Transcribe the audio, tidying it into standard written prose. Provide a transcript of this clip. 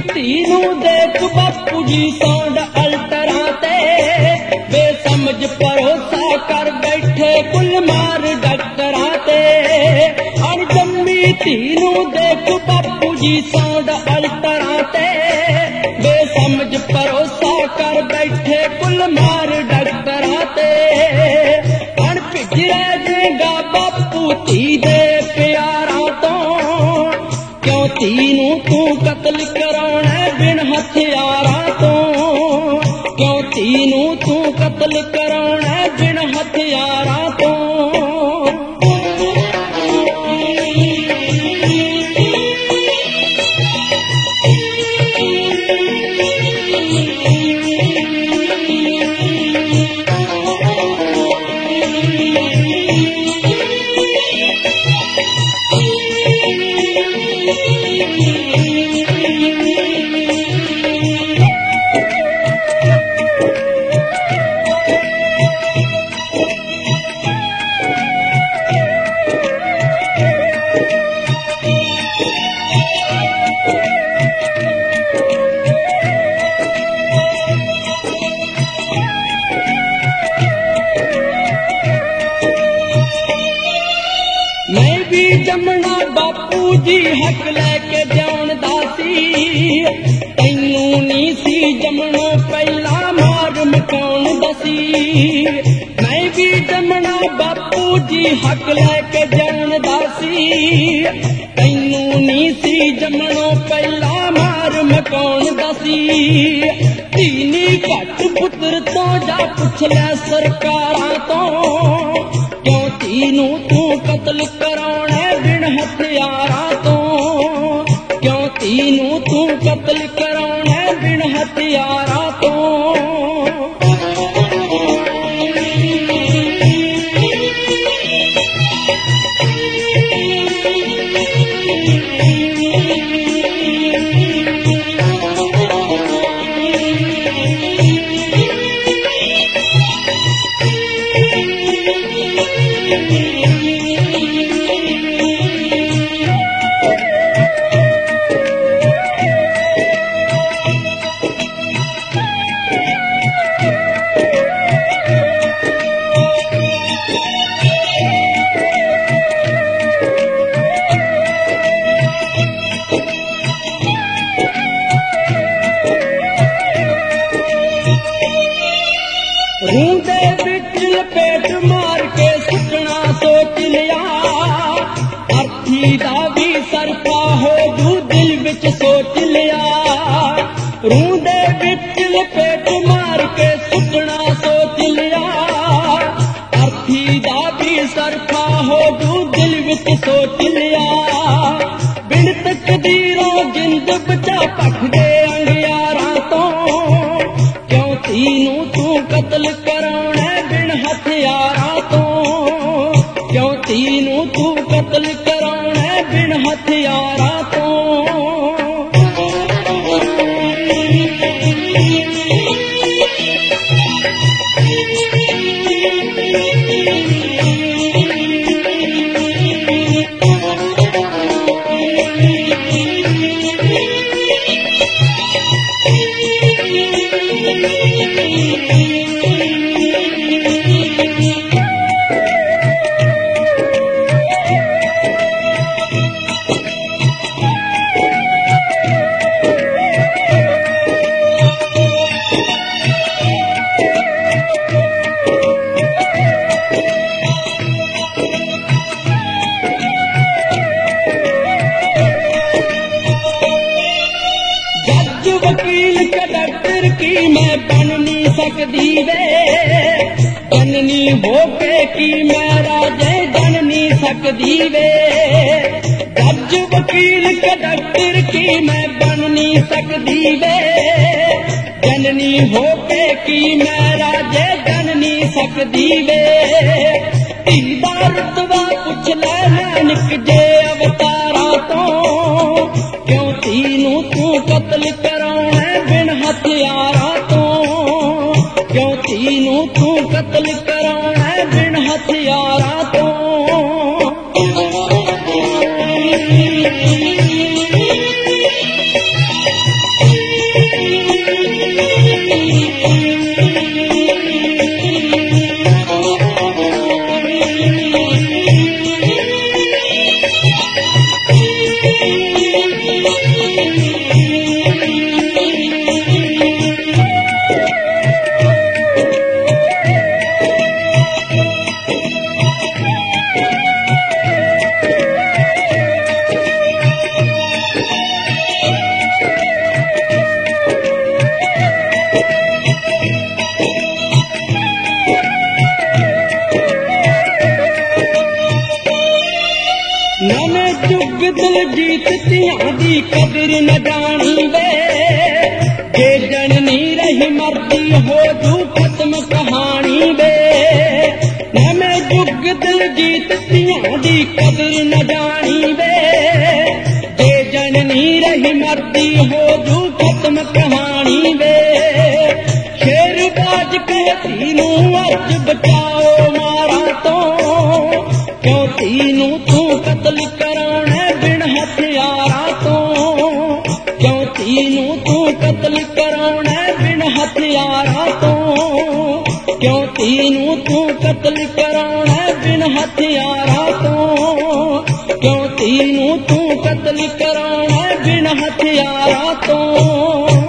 ਧੀ ਨੂੰ ਦੇਖ ਬਾਪੂ ਜੀ ਸੌਂਡ ਅਲਟਰਾਂ ਤੇ ਬੇਸਮਝ ਭਰੋਸਾ ਕਰ ਬੈਠੇ ਕੁੱਲ ਮਾਰ ਡਾਕਟਰਾਂ ਤੇ ਅਣਜੰਮੀ ਧੀ ਨੂੰ ਦੇਖ ਬਾਪੂ ਜੀ ਸੌਂਡ ਅਲਟਰਾਂ ਤੇ ਬੇਸਮਝ ਭਰੋਸਾ ਕਰ ਬੈਠੇ ਕੁੱਲ ਮਾਰ ਡਾਕਟਰਾਂ ਤੇ ਅਣਭਿੱਜ ਰਹਿ ਜਾਏਗਾ ਬਾਪੂ ਧੀ ਦੇ ਪਿਆਰਾਂ ਤੋਂ ਕਿਉਂ ਧੀ ਨੂੰ ਤੂੰ ਕਤਲ ਕਰਾਉਣਾ ਬਿਨ ਹਥਿਆਰਾਂ ਤੋਂ ਕਿਉਂ ਧੀ ਨੂੰ ਤੂੰ ਕਤਲ ਕਰਾਉਣਾ ਬਿਨ ਹਥਿਆਰਾਂ ਤੋਂ ਜੰਮਣਾ ਬਾਪੂ ਜੀ ਹੱਕ ਲੈ ਕੇ ਜਾਣਦਾ ਸੀ ਤੈਨੂੰ ਨਹੀਂ ਸੀ ਜੰਮਣੋਂ ਪਹਿਲਾਂ ਮਾਰ ਮਕਾਉਣ ਦਾ ਸੀ ਮੈਂ ਵੀ ਜੰਮਣਾ ਬਾਪੂ ਜੀ ਹੱਕ ਲੈ ਕੇ ਜਾਣਦਾ ਸੀ ਤੈਨੂੰ ਨਹੀਂ ਸੀ ਜੰਮਣੋਂ ਪਹਿਲਾਂ ਮਾਰ ਮਕਾਉਣ ਦਾ ਸੀ ਧੀ ਨੀ ਘੱਟ ਪੁੱਤਰ ਤੋਂ ਜਾ ਪੁੱਛ ਲੈ ਸਰਕਾਰਾਂ ਤੋਂ ਕਿਉਂ ਧੀ ਨੂੰ ਤੂੰ ਕਤਲ ਕਰਾਉਣਾ ਬਿਨ ਹਥਿਆਰਾਂ ਤੋਂ ਕਿਉਂ ਧੀ ਨੂੰ ਤੂੰ ਕਤਲ ਕਰਾਉਣਾ ਬਿਨ ਹਥਿਆਰਾਂ ਤੋਂ ਰੂਹ ਦੇ ਵਿੱਚ ਲਪੇਟ ਮਾਰ ਕੇ ਸੁੱਟਣਾ ਸੋਚ ਲਿਆ ਅਰਥੀ ਦਾ ਵੀ ਸਰਫਾ ਹੋ ਜੂ ਦਿਲ ਵਿੱਚ ਸੋਚ ਲਿਆ ਰੂਹ ਦੇ ਵਿੱਚ ਲਪੇਟ ਮਾਰ ਕੇ ਸੁੱਟਣਾ ਸੋਚ ਲਿਆ ਅਰਥੀ ਦਾ ਵੀ ਸਰਫਾ ਹੋ ਜੂ ਦਿਲ ਵਿੱਚ ਸੋਚ ਲਿਆ ਬਿਨ ਤਕਦੀਰੋਂ ਜਿੰਦ ਬਚਾ ਭੱਜ ਗਏ ਅੰਗਿਆਰਾਂ ਤੋਂ ਕਿਉਂ ਧੀ ਨੂੰ ਤੂੰ ਕਤਲ ਕਰਾਉਣਾ ਬਿਨ ਹਥਿਆਰਾਂ ਤੋਂ ਕਿਉਂ ਧੀ ਨੂੰ ਤੂੰ ਕਤਲ ਕਰਾਉਣਾ ਬਿਨ ਹਥਿਆਰਾਂ ਤੋਂ वकील कंडक्टर की मैं बन नहीं सकती वे जननी होके की मैं राजे जन नहीं सकती वे जज वकील कंडक्टर की मैं बन नहीं सकती वे जननी होके की मैं राजे जन नहीं सकती वे धीदा रुतबा पुछ ले नानक जे अवतारा तो क्यों तीनू तू कतल कराउणा बिन हथियारा तो क्यों तीनू तू कतल कराउणा बिन हथियारा तो ਧੀਆਂ ਦੀ ਕਦਰ ਨ ਜਾਣੀ ਵੇ ਜੇ ਜਨਨੀ ਰਹੀ ਮਰਦੀ ਹੋ ਜੂ ਖਤਮ ਕਹਾਣੀ ਵੇ ਨਵੇਂ ਯੁੱਗ ਦਿਲਜੀਤ ਧੀਆਂ ਦੀ ਕਦਰ ਨ ਜਾਣੀ ਵੇ ਜੇ ਜਨਨੀ ਰਹੀ ਮਰਦੀ ਹੋ ਜੂ ਖਤਮ ਕਹਾਣੀ ਵੇ ਸ਼ੇਰਬਾਜ਼ ਧੀ ਨੂੰ ਅੱਜ ਬਚਾਓ ਮਾਰਾਂ ਤੋਂ ਕਿਉਂ ਧੀ ਨੂੰ ਤੂੰ ਕਤਲ ਕਰਾਉਣਾ ਬਿਨ ਹਥਿਆਰਾਂ ਤੋਂ ਕਿਉਂ ਧੀ ਨੂੰ ਤੂੰ ਕਤਲ ਕਰਾਉਣਾ ਬਿਨ ਹਥਿਆਰਾਂ ਤੋਂ ਕਿਉਂ ਧੀ ਨੂੰ ਤੂੰ ਕਤਲ ਕਰਾਉਣਾ ਬਿਨ ਹਥਿਆਰਾਂ ਤੋਂ ਕਿਉਂ ਧੀ ਨੂੰ ਤੂੰ ਕਤਲ ਕਰਾਉਣਾ ਬਿਨ ਹਥਿਆਰਾਂ ਤੋਂ